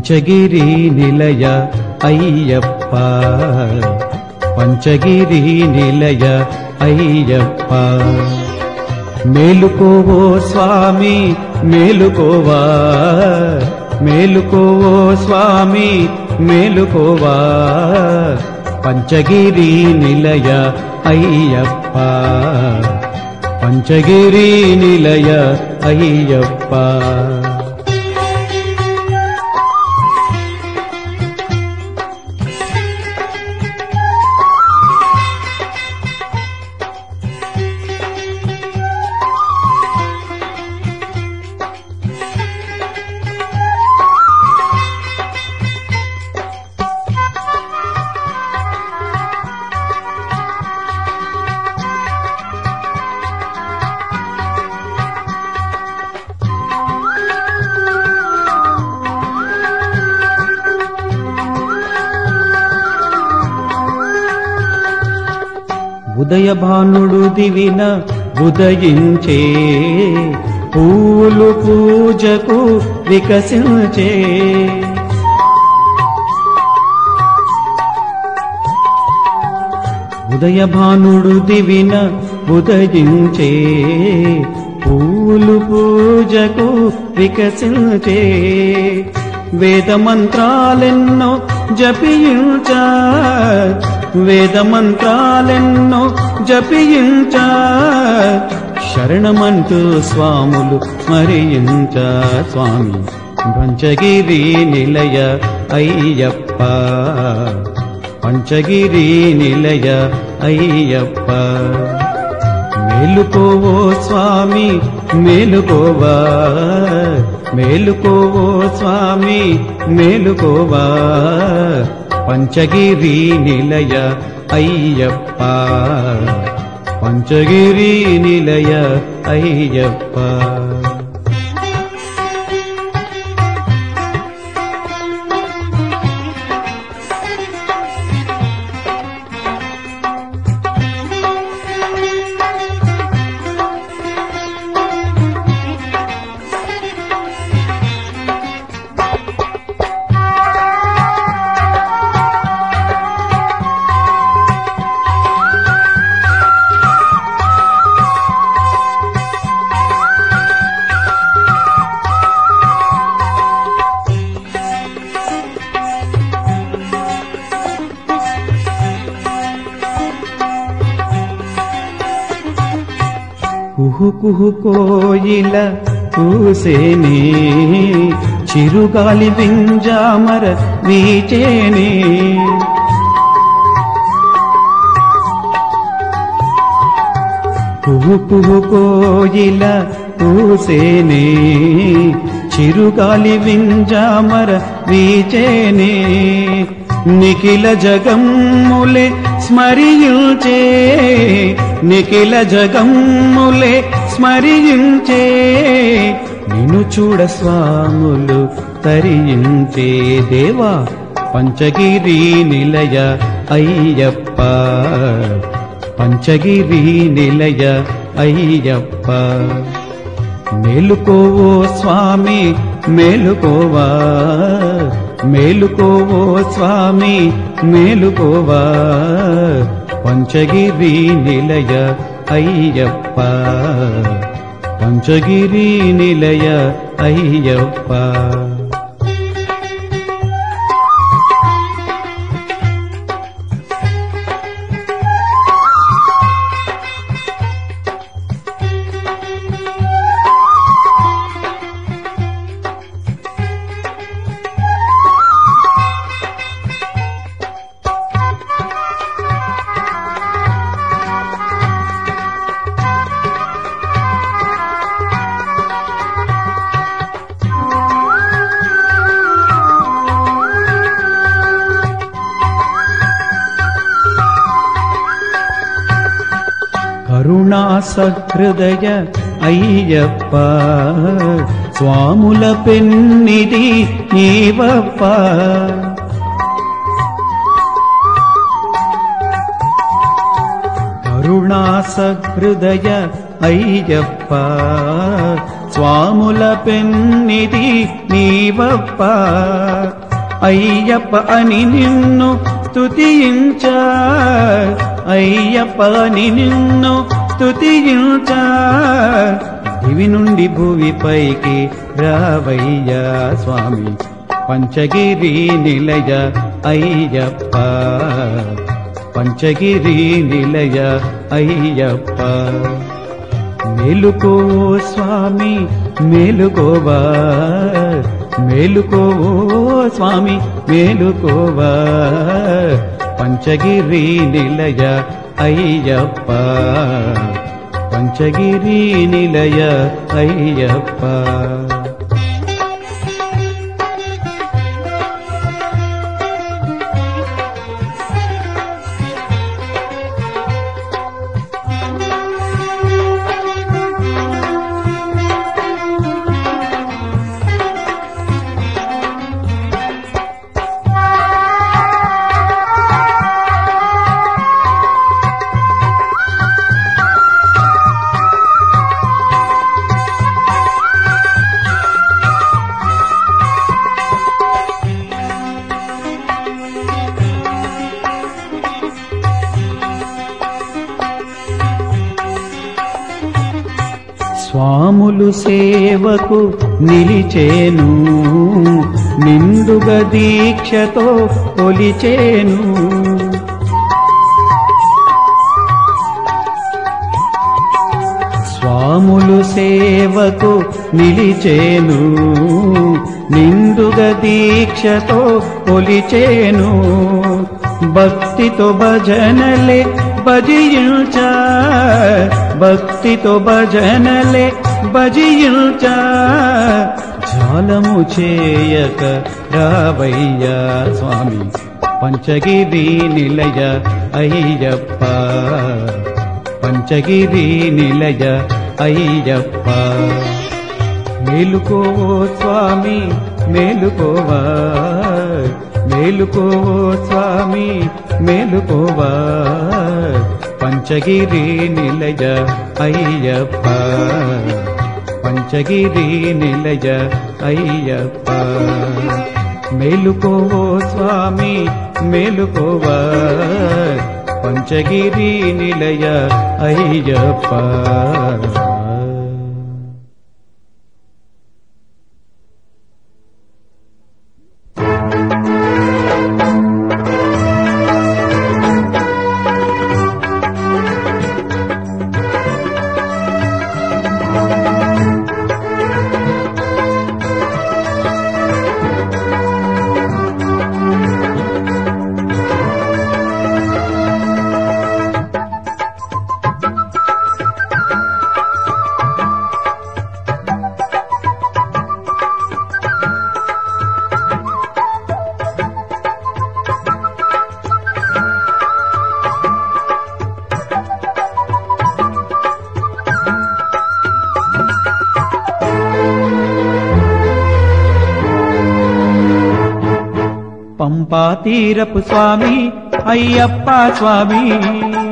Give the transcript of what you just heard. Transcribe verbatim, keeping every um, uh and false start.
పంచగిరి నిలయ అయ్యప్ప పంచగిరి నిలయ అయ్యప్ప మేలుకోవో స్వామి మేలుకోవా మేలుకోవో స్వామి మేలుకోవా పంచగిరి నిలయ అయ్యప్ప పంచగిరి నిలయ అయ్యప్ప ఉదయభానుడు దివిన ఉదయించే పూలు పూజకు వికసించే ఉదయభానుడు దివిన ఉదయించే పూలు పూజకు వికసించే వేద మంత్రాలెన్నో జపించ వేద మంత్రాలెన్నో జపించ శరణమంటూ స్వాములు స్మరించ స్వామి పంచగిరి నిలయ అయ్యప్ప పంచగిరి నిలయ అయ్యప్ప మేలుకోవో స్వామి మేలుకోవా మేలుకోవో స్వామి మేలుకోవా పంచగిరి నిలయ అయ్యప్ప పంచగిరి నిలయ అయ్యప్ప కుహు కుహు కోయిల కూసేనే చిరుగాలి వింజామర వీచేనే కుహు కుహు కోయిల కూసేనే చిరుగాలి వింజామర వీచేనే నిఖిల జగమ్ములే స్మరించే నిఖిల జగమ్ములే స్మరించే నిన్ను చూడ స్వాములు తరించే దేవా పంచగిరి నిలయ అయ్యప్ప పంచగిరి నిలయ అయ్యప్ప మేలుకోవో స్వామి మేలుకోవా మేలుకోవో స్వామి మేలుకోవా పంచగిరి నిలయ అయ్యప్ప పంచగిరి నిలయ అయ్యప్ప కరుణా సహృదయ అయ్యప్ప స్వాముల పెన్నిది నీవప్ప కరుణా సహృదయ అయ్యప్ప స్వాముల పెన్నిది నీవప్ప అయ్యప్ప అని నిన్ను స్తుతించ అయ్యప్ప అని నిన్ను స్తుతించ దివి నుండి భూమిపైకి రావయ్యా స్వామి పంచగిరి నిలయ అయ్యప్ప పంచగిరి నిలయ అయ్యప్ప మేలుకో స్వామి మేలుకోవా మేలుకోవో స్వామి మేలుకోవా పంచగిరి నిలయ అయ్యప్ప పంచగిరి నిలయ అయ్యప్ప స్వాములు సేవకు నిలిచేను నిండుగా దీక్షతో కొలిచేను స్వాములు సేవకు నిలిచేను నిండుగా దీక్షతో కొలిచేను భక్తితో భజనలే భజించ భక్తితో భజనలే భజించ జాలము చేయక రావయ్యా స్వామి పంచగిరి నిలయ అయ్యప్ప పంచగిరి నిలయ అయ్యప్ప మేలుకోవో స్వామి మేలుకోవా మేలుకోవో స్వామి మేలుకోవా పంచగిరి నిలయ అయ్యప్ప పంచగిరి నిలయ అయ్యప్ప మేలుకోవో స్వామి మేలుకోవా పంచగిరి నిలయ అయ్యప్ప పంపా తీరపు స్వామి అయ్యప్ప స్వామి